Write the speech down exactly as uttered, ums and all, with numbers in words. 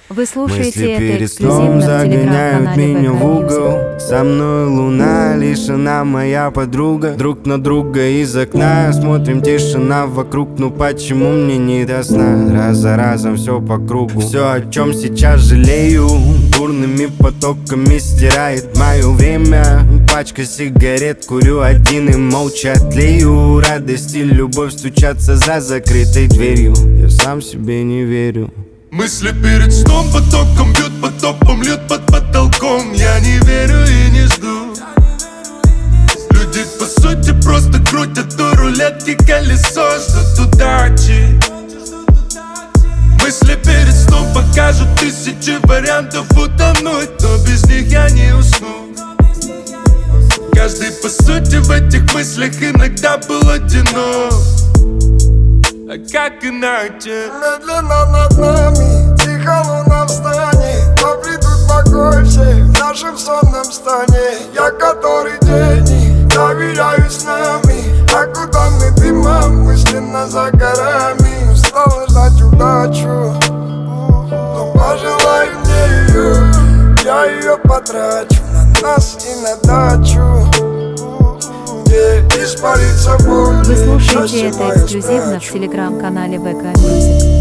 Вы слушаете Мысли это перед эксклюзивно сном в загоняют телеграм-канале меня в вэ ка угол. Music. Со мной луна, лишь она моя подруга. Друг на друга из окна смотрим, тишина вокруг. Ну почему мне не до сна? Раз за разом все по кругу. Все, о чем сейчас жалею, бурными потоками стирает мое время. Пачка сигарет, курю один и молча тлею. Радость и любовь стучатся за закрытой дверью. Я сам себе не верю. Мысли перед сном потоком бьют, потопом льют под потолком. Я не верю и не жду. Люди по сути просто крутят у рулетки колесо, ждут удачи. Мысли перед сном покажут тысячи вариантов утонуть, но без них я не усну. Каждый по сути в этих мыслях иногда был одинок. А как иначе? Медленно над нами, тихо луна встанет. То придут покой все в нашем сонном стане. Я который день доверяюсь нами, а куда мы дымом, мысленно за горами. Устала ждать удачу, но пожелай мне ее, я ее потрачу на нас и на дачу. Вы слушаете это эксклюзивно в телеграм-канале вэ ка Music.